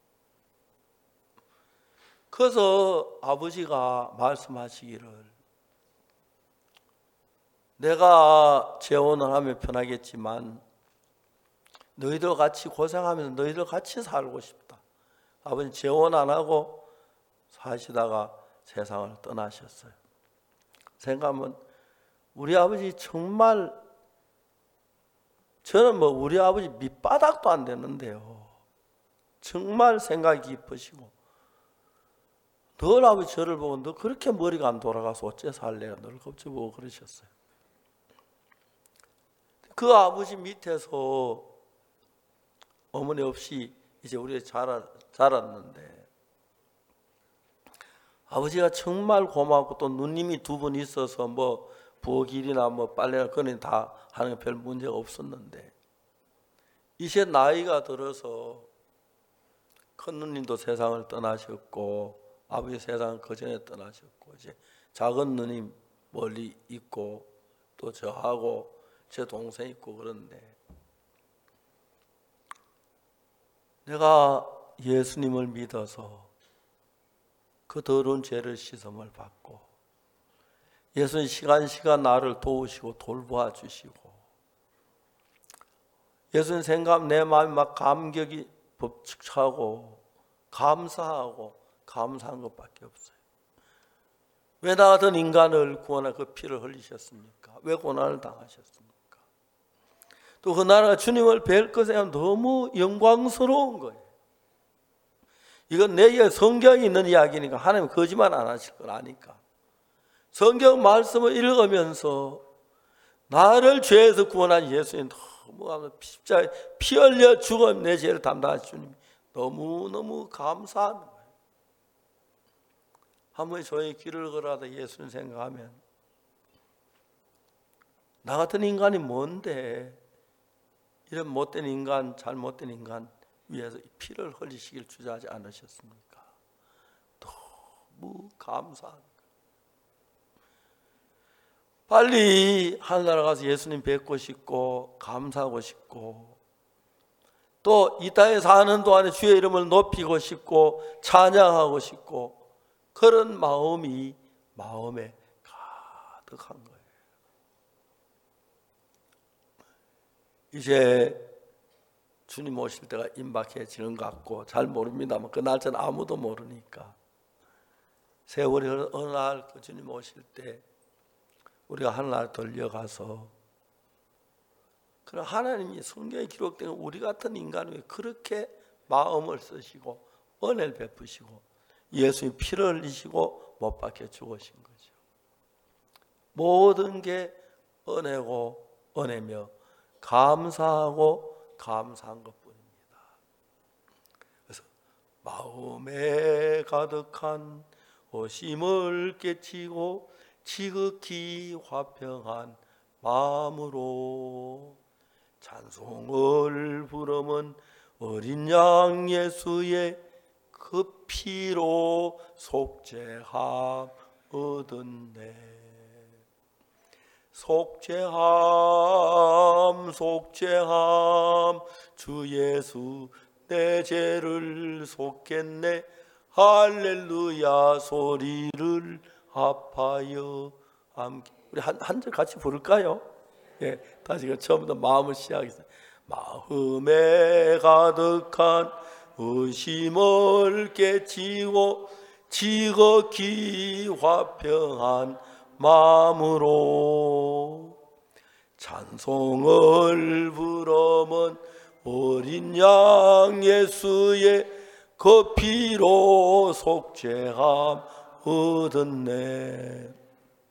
그래서 아버지가 말씀하시기를 내가 재혼을 하면 편하겠지만 너희들 같이 고생하면서 너희들 같이 살고 싶다. 아버지 재혼 안 하고 사시다가 세상을 떠나셨어요. 생각하면 우리 아버지 정말 저는 뭐 우리 아버지 밑바닥도 안 되는데요. 정말 생각이 깊으시고 늘 아버지 저를 보고 너 그렇게 머리가 안 돌아가서 어째 살래요? 늘 겁주 보고 그러셨어요. 그 아버지 밑에서 어머니 없이 이제 우리가 자라, 자랐는데 아버지가 정말 고맙고 또 누님이 두 분 있어서 뭐 부엌일이나 뭐 빨래나 그런 다 하는 게 별 문제가 없었는데 이제 나이가 들어서 큰 누님도 세상을 떠나셨고 아버지 세상은 그 전에 떠나셨고 이제 작은 누님 멀리 있고 또 저하고 제 동생 있고 그런데 내가 예수님을 믿어서 그 더러운 죄를 씻음을 받고 예수님 시간 시간 나를 도우시고 돌보아 주시고 예수님 생각 내 마음이 막 감격이 법칙하고 감사하고 감사한 것밖에 없어요. 왜 나 같은 인간을 구원할 그 피를 흘리셨습니까? 왜 고난을 당하셨습니까? 또 그 나라가 주님을 뵐 것에 너무 영광스러운 거예요. 이건 내 성경에 있는 이야기니까 하나님 거짓말 안 하실 걸 아니까 성경 말씀을 읽으면서 나를 죄에서 구원한 예수님 너무 십자가에 피 흘려 죽어 내 죄를 담당하신 주님 너무너무 감사한 거예요. 한 번에 저희 길을 걸어다 예수님 생각하면 나 같은 인간이 뭔데 이런 못된 인간, 잘못된 인간 위해서 피를 흘리시길 주저하지 않으셨습니까? 너무 감사한 거예요. 빨리 하늘나라 가서 예수님 뵙고 싶고 감사하고 싶고 또 이 땅에 사는 동안에 주의 이름을 높이고 싶고 찬양하고 싶고 그런 마음이 마음에 가득한 거예요. 이제 주님 오실 때가 임박해지는 것 같고 잘 모릅니다만 그 날짜는 아무도 모르니까 세월이 어느 날 그 주님 오실 때 우리가 하늘나라 돌려가서 그럼 하나님이 성경에 기록된 우리 같은 인간을 위해 그렇게 마음을 쓰시고 은혜를 베푸시고 예수님 피를 흘리시고 못 박혀 죽으신 거죠. 모든 게 은혜고 은혜며 감사하고 감사한 것뿐입니다. 그래서 마음에 가득한 오심을 깨치고 지극히 화평한 마음으로 찬송을 부르면 어린 양 예수의 그 피로 속죄함 얻었네. 속죄함 속죄함 주 예수 내 죄를 속겠네 할렐루야 소리를 합하여 함께. 우리 한 한 절 같이 부를까요? 예, 다시 그 처음부터 마음을 시작해서 마음에 가득한 의심을 깨치고 지극히 화평한 마음으로 찬송을 부르면 어린 양 예수의 그 피로 속죄함 얻었네.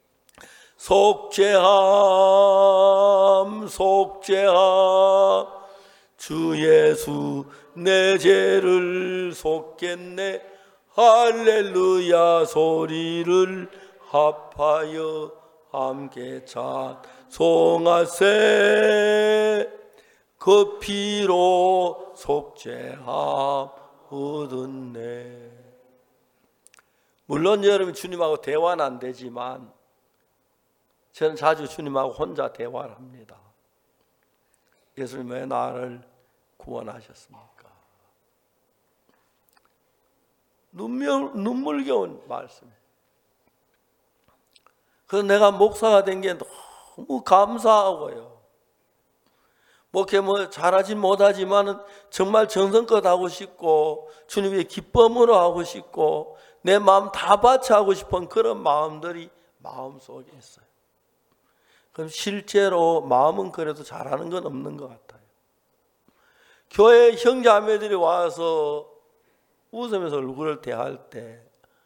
속죄함 속죄함 주 예수 내 죄를 속겠네. 할렐루야 소리를 합하여 함께 찬송하세. 그 피로 속죄함 얻었네. 물론 여러분 주님하고 대화는 안 되지만 저는 자주 주님하고 혼자 대화를 합니다. 예수님 왜 나를 구원하셨습니까? 눈물, 눈물겨운 말씀. 그래서 내가 목사가 된 게 너무 감사하고요. 목회 뭐 잘하진 못하지만 정말 정성껏 하고 싶고 주님의 기쁨으로 하고 싶고 내 마음 다 바쳐 하고 싶은 그런 마음들이 마음속에 있어요. 그럼 실제로 마음은 그래도 잘하는 건 없는 것 같아요. 교회 형제자매들이 와서 웃으면서 얼굴을 대할 때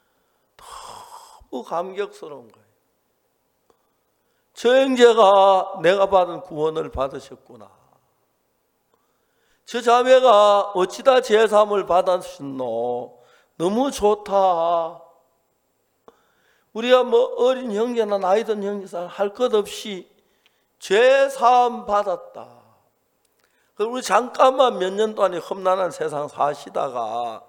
너무 감격스러운 거예요. 저 형제가 내가 받은 구원을 받으셨구나. 저 자매가 어찌다 제삼을 받았노. 너무 좋다. 우리가 뭐 어린 형제나 나이 든 형제나 할 것 없이 죄사함 받았다. 우리 잠깐만 몇 년 동안 험난한 세상 사시다가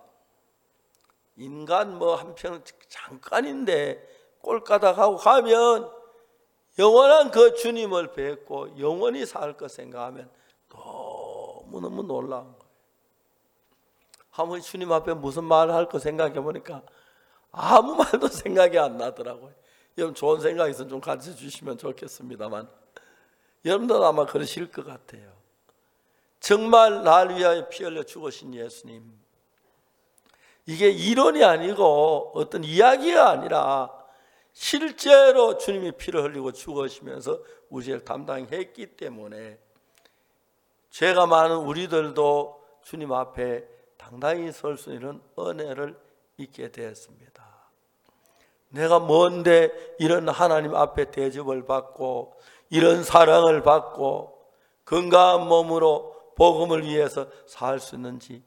인간 뭐 한평 잠깐인데 꼴까닥하고 가면 영원한 그 주님을 뵙고 영원히 살 것 생각하면 너무너무 놀라운 거예요. 한번 주님 앞에 무슨 말을 할 거 생각해 보니까 아무 말도 생각이 안 나더라고요. 여러분 좋은 생각 있으면 좀 가르쳐 주시면 좋겠습니다만 여러분도 아마 그러실 것 같아요. 정말 날 위하여 피 흘려 죽으신 예수님, 이게 이론이 아니고 어떤 이야기가 아니라 실제로 주님이 피를 흘리고 죽으시면서 우리 죄를 담당했기 때문에 죄가 많은 우리들도 주님 앞에 당당히 설 수 있는 은혜를 있게 되었습니다. 내가 뭔데 이런 하나님 앞에 대접을 받고 이런 사랑을 받고 건강한 몸으로 복음을 위해서 살 수 있는지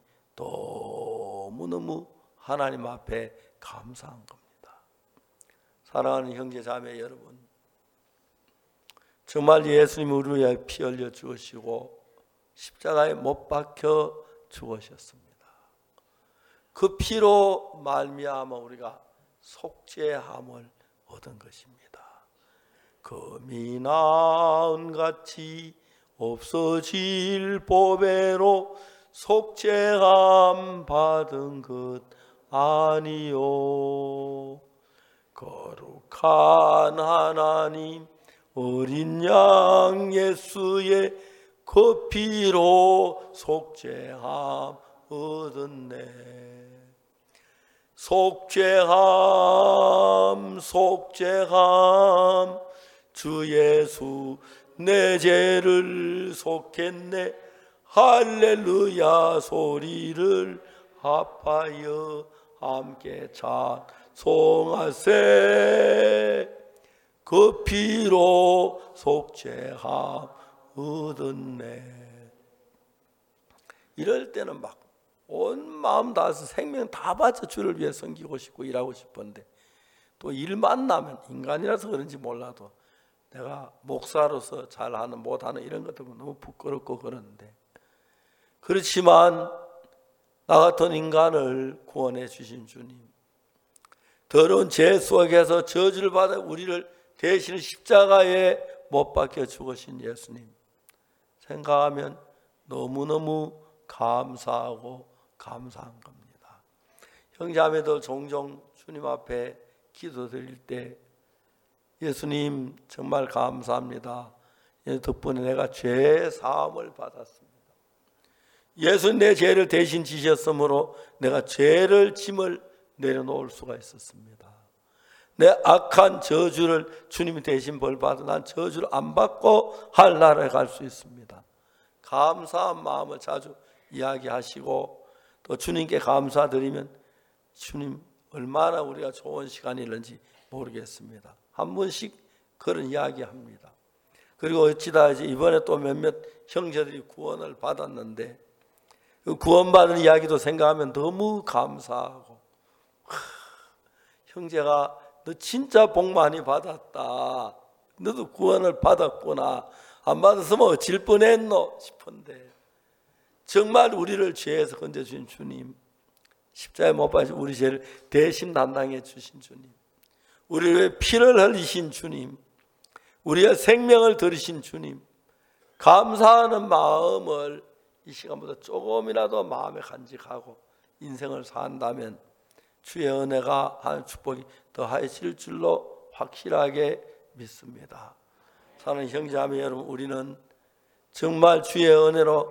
너무너무 하나님 앞에 감사한 겁니다. 사랑하는 형제 자매 여러분, 정말 예수님이 우리 위해 피 흘려 주시고 십자가에 못 박혀 죽으셨습니다. 그 피로 말미암아 우리가 속죄함을 얻은 것입니다. 금이 나은같이 없어질 보배로 속죄함 받은 것 아니요. 거룩한 하나님 어린 양 예수의 그 피로 속죄함 얻었네. 속죄함 속죄함 주 예수 내 죄를 속했네. 할렐루야 소리를 합하여 함께 찬송하세. 그 피로 속죄함 얻었네. 이럴 때는 막 온 마음 다해서 생명 다 바쳐 주를 위해 섬기고 싶고 일하고 싶은데 또 일 만나면 인간이라서 그런지 몰라도 내가 목사로서 잘하는 못하는 이런 것들 너무 부끄럽고 그러는데, 그렇지만 나 같은 인간을 구원해 주신 주님, 더러운 죄 속에서 저주를 받아 우리를 대신 십자가에 못 박혀 죽으신 예수님 생각하면 너무너무 감사하고 감사한 겁니다. 형제자매들 종종 주님 앞에 기도드릴 때 예수님 정말 감사합니다. 덕분에 내가 죄 사함을 받았습니다. 예수 내 죄를 대신 지셨으므로 내가 죄를 짐을 내려놓을 수가 있었습니다. 내 악한 저주를 주님이 대신 벌받아 난 저주를 안 받고 하늘나라에 갈 수 있습니다. 감사한 마음을 자주 이야기하시고 또 주님께 감사드리면 주님 얼마나 우리가 좋은 시간이는지 모르겠습니다. 한 번씩 그런 이야기합니다. 그리고 어찌다 이제 이번에 또 몇몇 형제들이 구원을 받았는데 그 구원받은 이야기도 생각하면 너무 감사하고 하, 형제가 너 진짜 복 많이 받았다. 너도 구원을 받았구나. 안 받았으면 어찔 뻔했노 싶은데 정말 우리를 죄에서 건져주신 주님, 십자가에 못 박히신 우리 죄를 대신 담당해 주신 주님, 우리를 위해 피를 흘리신 주님, 우리의 생명을 들으신 주님, 감사하는 마음을 이 시간보다 조금이라도 마음에 간직하고 인생을 산다면 주의 은혜가 하는 축복이 더하실 줄로 확실하게 믿습니다. 사랑하는 형제자매 여러분, 우리는 정말 주의 은혜로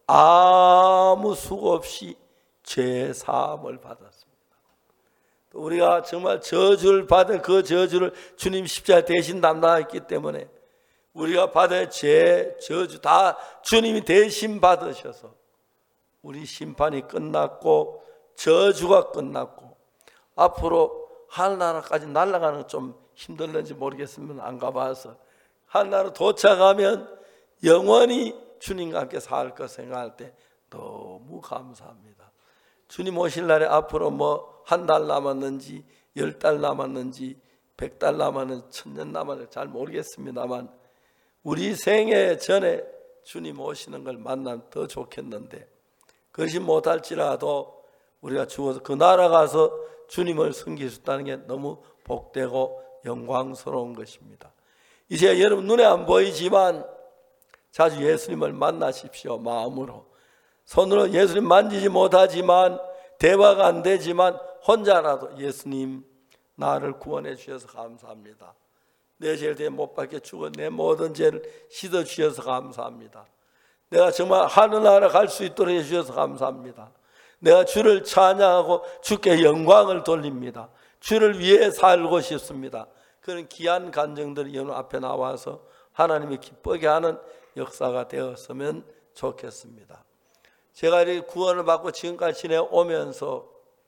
아무 수고 없이 죄 사함을 받았습니다. 또 우리가 정말 저주를 받은 그 저주를 주님 십자가 대신 담당했기 때문에 우리가 받은 죄, 저주 다 주님이 대신 받으셔서 우리 심판이 끝났고 저주가 끝났고 앞으로 하늘나라까지 날아가는 건 좀 힘들는지 모르겠으면 안 가봐서 하늘나라 도착하면 영원히 주님과 함께 살 것 생각할 때 너무 감사합니다. 주님 오실 날에 앞으로 뭐 한 달 남았는지 열 달 남았는지 백 달 남았는지 천년 남았는지 잘 모르겠습니다만 우리 생애 전에 주님 오시는 걸 만나면 더 좋겠는데 그것이 못할지라도 우리가 죽어서 그 나라 가서 주님을 섬길 수 있다는 게 너무 복되고 영광스러운 것입니다. 이제 여러분 눈에 안 보이지만 자주 예수님을 만나십시오. 마음으로 손으로 예수님 만지지 못하지만 대화가 안 되지만 혼자라도 예수님 나를 구원해 주셔서 감사합니다. 내 죄를 대해 못 박혀 죽어 내 모든 죄를 씻어 주셔서 감사합니다. 내가 정말 하늘나라 갈 수 있도록 해 주셔서 감사합니다. 내가 주를 찬양하고 주께 영광을 돌립니다. 주를 위해 살고 싶습니다. 그런 귀한 간증들이 여러분 앞에 나와서 하나님이 기쁘게 하는 역사가 되었으면 좋겠습니다. 제가 이렇게 구원을 받고 지금까지 지내오면서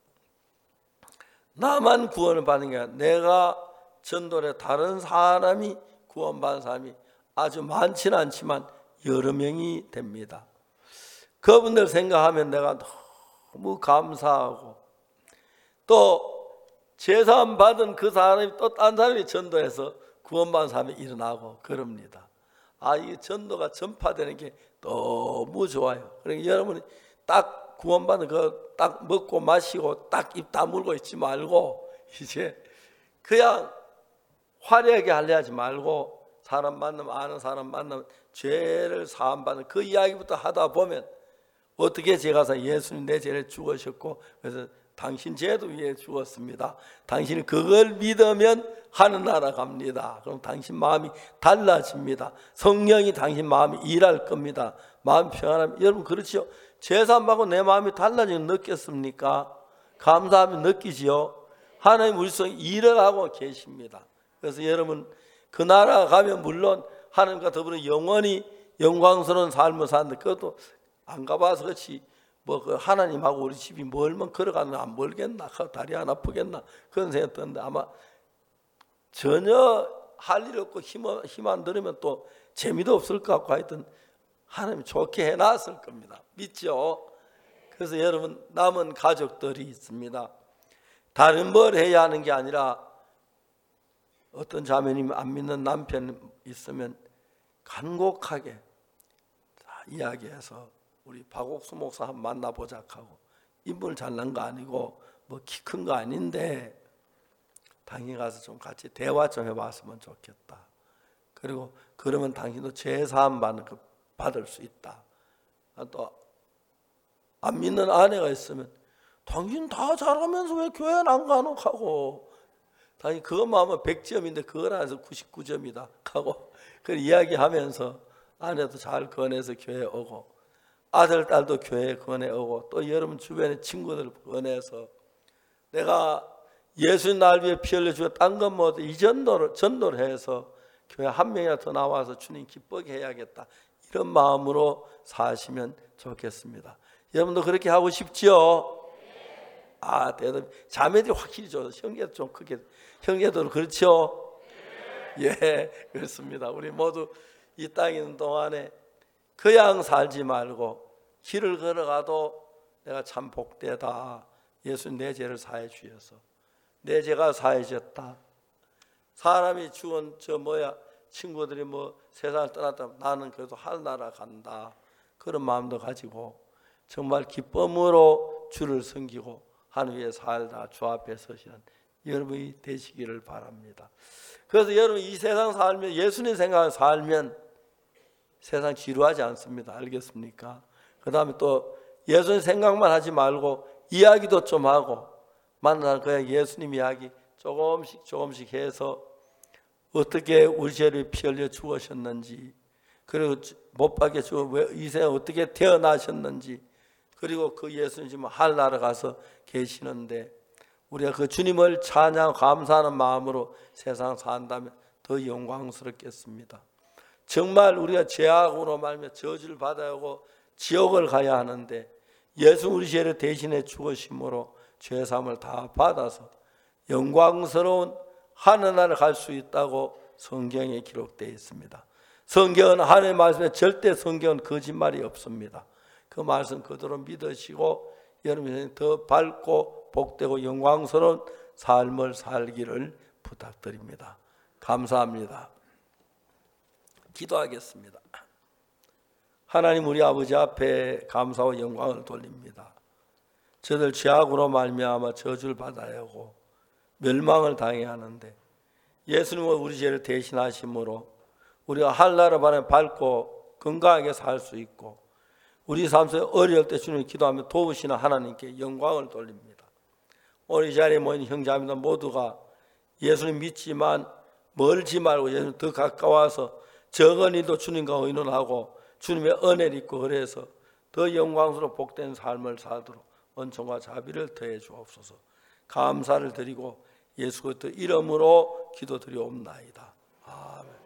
나만 구원을 받는 게 아니라 내가 전도에 다른 사람이 구원받은 사람이 아주 많지는 않지만 여러 명이 됩니다. 그분들 생각하면 내가 너무 감사하고 또 제사함 받은 그 사람이 또 딴 사람이 전도해서 구원받은 사람이 일어나고 그럽니다. 아, 이 전도가 전파되는 게 너무 좋아요. 그러니까 여러분이 딱 구원받은 거 딱 먹고 마시고 딱 입 다물고 있지 말고 이제 그냥 화려하게 하려 하지 말고 사람 만나면 아는 사람 만나면 죄를 사함받는 그 이야기부터 하다 보면 어떻게 제가 예수님 내 죄를 죽으셨고 그래서 당신 죄도 위해 죽었습니다. 당신이 그걸 믿으면 하늘나라 갑니다. 그럼 당신 마음이 달라집니다. 성령이 당신 마음이 일할 겁니다. 마음 평안하면 여러분 그렇지요. 제사 받고 내 마음이 달라지는 거 느꼈습니까? 감사하면 느끼지요. 하나님 우리 속에 일을 하고 계십니다. 그래서 여러분 그 나라 가면 물론 하나님과 더불어 영원히 영광스러운 삶을 사는데 그것도 안 가봐서 그렇지 뭐 그 하나님하고 우리 집이 멀면 걸어가는 안 멀겠나 다리 안 아프겠나 그런 생각 드는데 아마 전혀 할 일 없고 힘, 힘 안 들으면 또 재미도 없을 것 같고 하여튼 하나님이 좋게 해놨을 겁니다. 믿죠? 그래서 여러분 남은 가족들이 있습니다. 다른 뭘 해야 하는 게 아니라 어떤 자매님이 안 믿는 남편 있으면 간곡하게 이야기해서 우리 박옥수 목사 한번 만나보자 하고 인물 잘난 거 아니고 뭐 키 큰 거 아닌데 당연히 가서 좀 같이 대화 좀 해봤으면 좋겠다. 그리고 그러면 당신도 죄사함 받는 거 받을 수 있다. 또 안 믿는 아내가 있으면 당신 다 잘하면서 왜 교회는 안 가노? 하고 당연히 그것만 하면 백 점인데 그걸 안 해서 구십구 점이다 하고 그걸 이야기하면서 아내도 잘 권해서 교회 오고 아들, 딸도 교회에 권해 오고 또 여러분 주변의 친구들 권해서 내가 예수님 날 위해 피 흘려주고 딴 건 모두 이 전도를, 전도를 해서 교회 한 명이나 더 나와서 주님 기쁘게 해야겠다 이런 마음으로 사시면 좋겠습니다. 여러분도 그렇게 하고 싶지요? 아, 대답. 자매들이 확실히 줘. 형제도 좀 크게. 형제도 그렇죠? 예, 그렇습니다. 우리 모두 이 땅에 있는 동안에 그냥 살지 말고 길을 걸어가도 내가 참 복되다. 예수님 내 죄를 사해 주셔서 내 죄가 사해졌다. 사람이 죽은 저 뭐야 친구들이 뭐 세상을 떠났다 나는 그래도 하늘나라 간다. 그런 마음도 가지고 정말 기쁨으로 주를 섬기고 하늘 위에 살다 주 앞에 서시는 여러분이 되시기를 바랍니다. 그래서 여러분 이 세상 살면 예수님 생각을 살면 세상 지루하지 않습니다. 알겠습니까? 그 다음에 또 예수님 생각만 하지 말고 이야기도 좀 하고 만나는 그냥 예수님 이야기 조금씩 조금씩 해서 어떻게 우리 죄를 피 흘려 죽으셨는지 그리고 못 박혀 죽어 이 세상에 어떻게 태어나셨는지 그리고 그 예수님 지금 하늘나라 가서 계시는데 우리가 그 주님을 찬양 감사하는 마음으로 세상 산다면 더 영광스럽겠습니다. 정말 우리가 죄악으로 말며 저주를 받아야 하고 지옥을 가야 하는데 예수 우리 죄를 대신해 죽으심으로 죄사함을 다 받아서 영광스러운 하늘나라를 갈 수 있다고 성경에 기록되어 있습니다. 성경은 하나님의 말씀에 절대 성경은 거짓말이 없습니다. 그 말씀 그대로 믿으시고 여러분이 더 밝고 복되고 영광스러운 삶을 살기를 부탁드립니다. 감사합니다. 기도하겠습니다. 하나님 우리 아버지 앞에 감사와 영광을 돌립니다. 저들 죄악으로 말미암아 저주를 받아야 하고 멸망을 당해야 하는데 예수님은 우리 죄를 대신하심으로 우리가 하늘나라 반에 밝고 건강하게 살 수 있고 우리 삶 속에 어려울 때 주님 기도하며 도우시는 하나님께 영광을 돌립니다. 오늘 이 자리에 모인 형제자매들 모두가 예수님 믿지만 멀지 말고 예수님 더 가까워서 적은 일도 주님과 의논하고 주님의 은혜를 입고 그래서 더 영광스러운 복된 삶을 살도록 은총과 자비를 더해 주옵소서. 감사를 드리고 예수 그리스도 이름으로 기도드리옵나이다. 아멘.